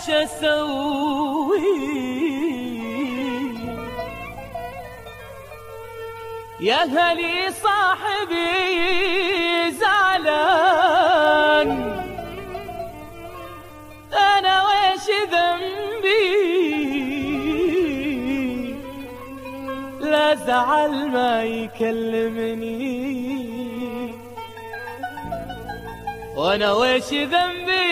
وش اسوي يا هلي صاحبي زعلان، انا وش ذنبي لا زعل ما يكلمني، وانا وش ذنبي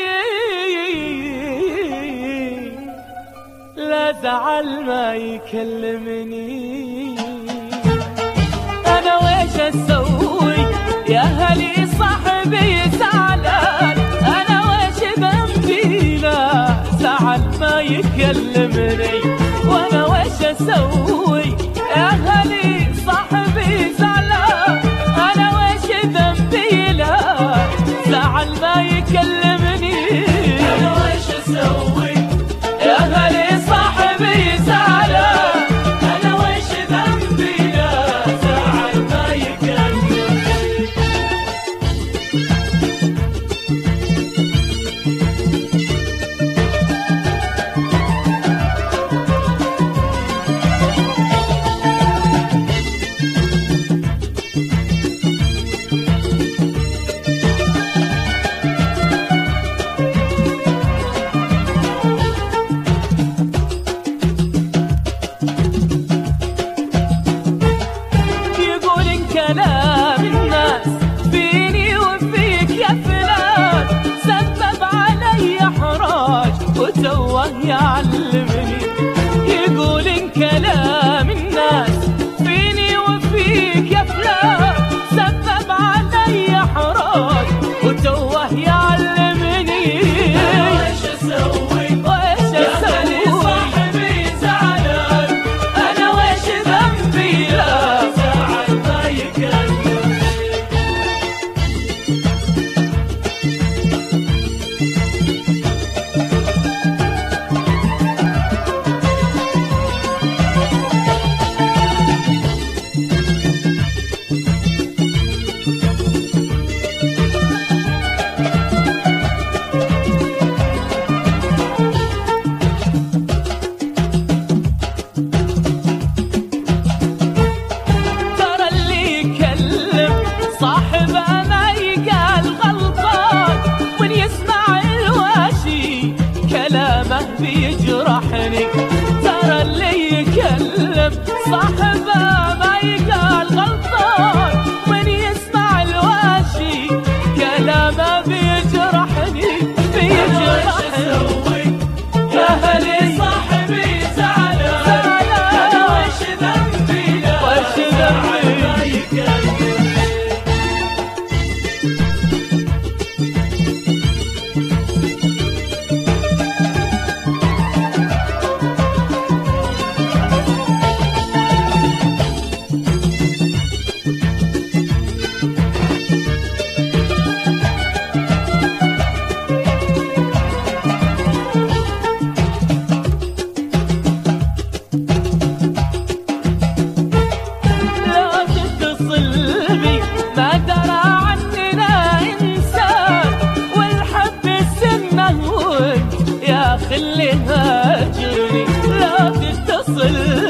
لا زعل ما يكلمني. انا وش اسوي يا هلي صاحبي زعلان، انا وش ذنبي لا زعل ما يكلمني، وانا وش اسوي يا هلي صاحبي زعلان، انا وش ذنبي لا زعل ما يكلمني. انا وش اسوي يا هلي صاحبي زعلان، انا وش ذنبي لا زعل ما يكلمني. كلام الناس فيني وفيك يا فلان سبب علي احراج وتوه يعلمني، يقول ان كلام الناس فيني وفيك يا فلان سبب علي احراج وتوه يعلمني. وش اسوي وش اسوي صاحبي زعلان، انا وش ذنبي لا صاحب ما يقال غلطان، من يسمع الواشي كلامه بيجرحني، ترى اللي يكلم صاحب ما يقال غلطان، من يسمع الواشي كلامه بيجرحني بيجرحني. يا هلي صاحبي زعلان، انا وش ذنبي وش ذنبي ما يكلمني. ما درى عننا إنسان والحب سمه يا خلي هاجرني، لا تتصل